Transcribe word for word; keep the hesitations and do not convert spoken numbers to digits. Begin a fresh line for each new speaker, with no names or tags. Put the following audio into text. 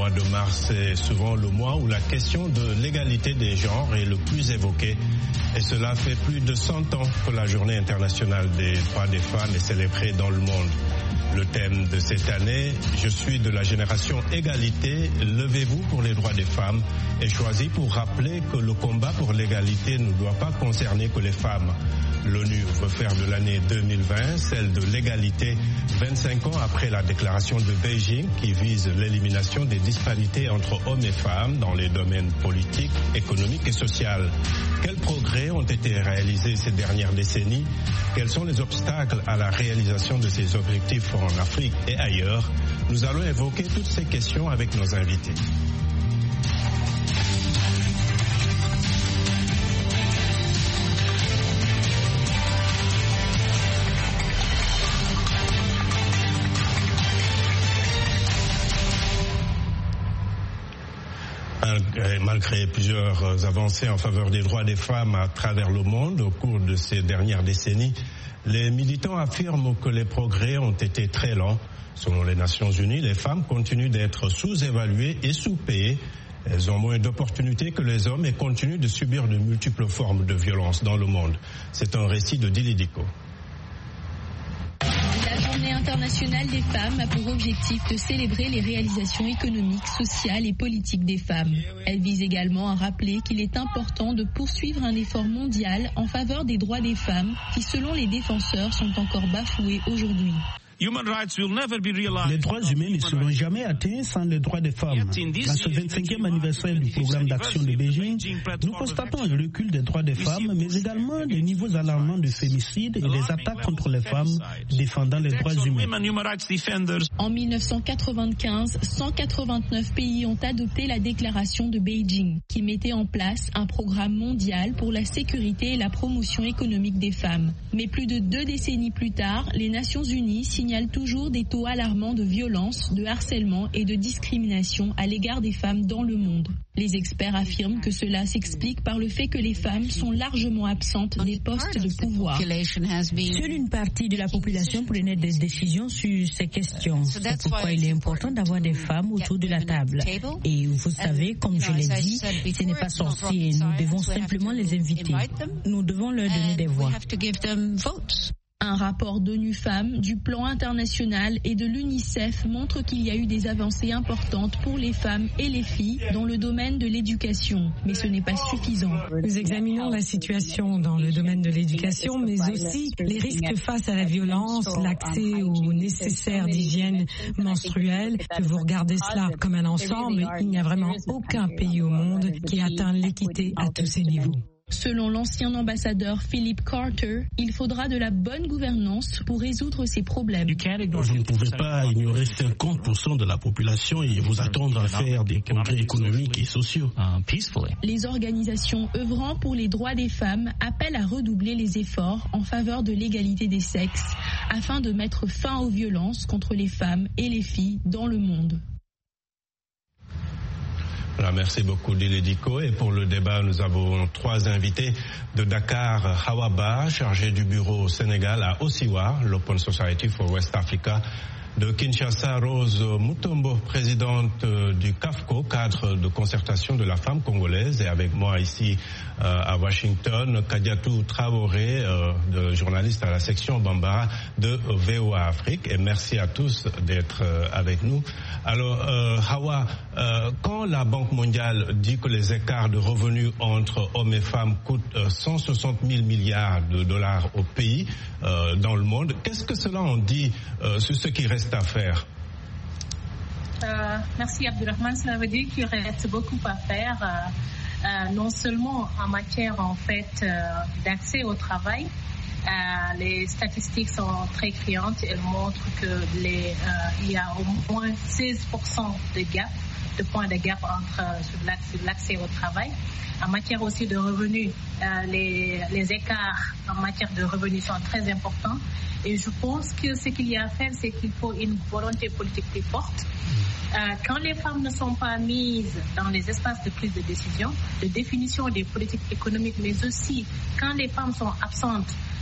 mois de mars est souvent le mois où la question de l'égalité des genres est le plus évoquée. Et cela fait plus de cent ans que la Journée internationale des droits des femmes est célébrée dans le monde. Le thème de cette année, je suis de la génération égalité, levez-vous pour les droits des femmes, est choisi pour rappeler que le combat pour l'égalité ne doit pas concerner que les femmes. L'ONU veut faire de l'année deux mille vingt celle de l'égalité, vingt-cinq ans après la déclaration de Beijing qui vise l'élimination des disparités entre hommes et femmes dans les domaines politiques, économiques et sociaux. Quels progrès ont été réalisés ces dernières décennies? Quels sont les obstacles à la réalisation de ces objectifs en Afrique et ailleurs? Nous allons évoquer toutes ces questions avec nos invités. Malgré plusieurs avancées en faveur des droits des femmes à travers le monde au cours de ces dernières décennies, les militants affirment que les progrès ont été très lents. Selon les Nations Unies, les femmes continuent d'être sous-évaluées et sous-payées. Elles ont moins d'opportunités que les hommes et continuent de subir de multiples formes de violence dans le monde. C'est un récit de Dili Diko.
La Journée internationale des femmes a pour objectif de célébrer les réalisations économiques, sociales et politiques des femmes. Elle vise également à rappeler qu'il est important de poursuivre un effort mondial en faveur des droits des femmes qui, selon les défenseurs, sont encore bafoués aujourd'hui.
Les droits humains ne seront jamais atteints sans les droits des femmes. Dans ce vingt-cinquième anniversaire du programme d'action de Beijing, nous constatons un recul des droits des femmes, mais également des niveaux alarmants de féminicide et des attaques contre les femmes défendant les droits humains.
En mille neuf cent quatre-vingt-quinze, cent quatre-vingt-neuf pays ont adopté la déclaration de Beijing, qui mettait en place un programme mondial pour la sécurité et la promotion économique des femmes. Mais plus de deux décennies plus tard, les Nations Unies signalent toujours des taux alarmants de violence, de harcèlement et de discrimination à l'égard des femmes dans le monde. Les experts affirment que cela s'explique par le fait que les femmes sont largement absentes des postes de pouvoir.
Seule une partie de la population prenait des décisions sur ces questions. C'est pourquoi il est important d'avoir des femmes autour de la table. Et vous savez, comme je l'ai dit, ce n'est pas sorcier. Nous devons simplement les inviter. Nous devons leur donner des voix.
Un rapport d'ONU Femmes, du Plan international et de l'UNICEF montre qu'il y a eu des avancées importantes pour les femmes et les filles dans le domaine de l'éducation. Mais ce n'est pas suffisant.
Nous examinons la situation dans le domaine de l'éducation, mais aussi les risques face à la violence, l'accès aux nécessaires d'hygiène menstruelle. Que vous regardez cela comme un ensemble, il n'y a vraiment aucun pays au monde qui atteint l'équité à tous ces niveaux.
Selon l'ancien ambassadeur Philip Carter, il faudra de la bonne gouvernance pour résoudre ces problèmes.
Vous ne pouvez pas ignorer cinquante pour cent de la population et vous attendre à faire des progrès économiques et sociaux.
Les organisations œuvrant pour les droits des femmes appellent à redoubler les efforts en faveur de l'égalité des sexes afin de mettre fin aux violences contre les femmes et les filles dans le monde.
Voilà, merci beaucoup Dili Diko. Et pour le débat, nous avons trois invités. De Dakar, Hawa Ba, chargée du bureau au Sénégal à Osiwa, l'Open Society for West Africa. De Kinshasa, Rose Mutombo, présidente du CAFCO, cadre de concertation de la femme congolaise. Et avec moi ici euh, à Washington, Kadiatou Traoré, euh, de journaliste à la section Bambara de V O A Afrique. Et merci à tous d'être euh, avec nous. Alors, euh, Hawa, euh, quand la Banque mondiale dit que les écarts de revenus entre hommes et femmes coûtent euh, cent soixante mille milliards de dollars au pays, euh, dans le monde, qu'est-ce que cela en dit euh, sur ce qui reste à faire?
Euh, merci Abdurrahman, cela veut dire qu'il reste beaucoup à faire, euh, euh, non seulement en matière en fait euh, d'accès au travail. Euh, les statistiques sont très criantes, elles montrent que les, euh, il y a au moins seize pour cent de gap, de points de gap entre euh, sur l'accès, l'accès au travail. En matière aussi de revenus, euh, les, les écarts en matière de revenus sont très importants. Et je pense que ce qu'il y a à faire, c'est qu'il faut une volonté politique plus forte. Euh, quand les femmes ne sont pas mises dans les espaces de prise de décision, de définition des politiques économiques, mais aussi quand les femmes sont absentes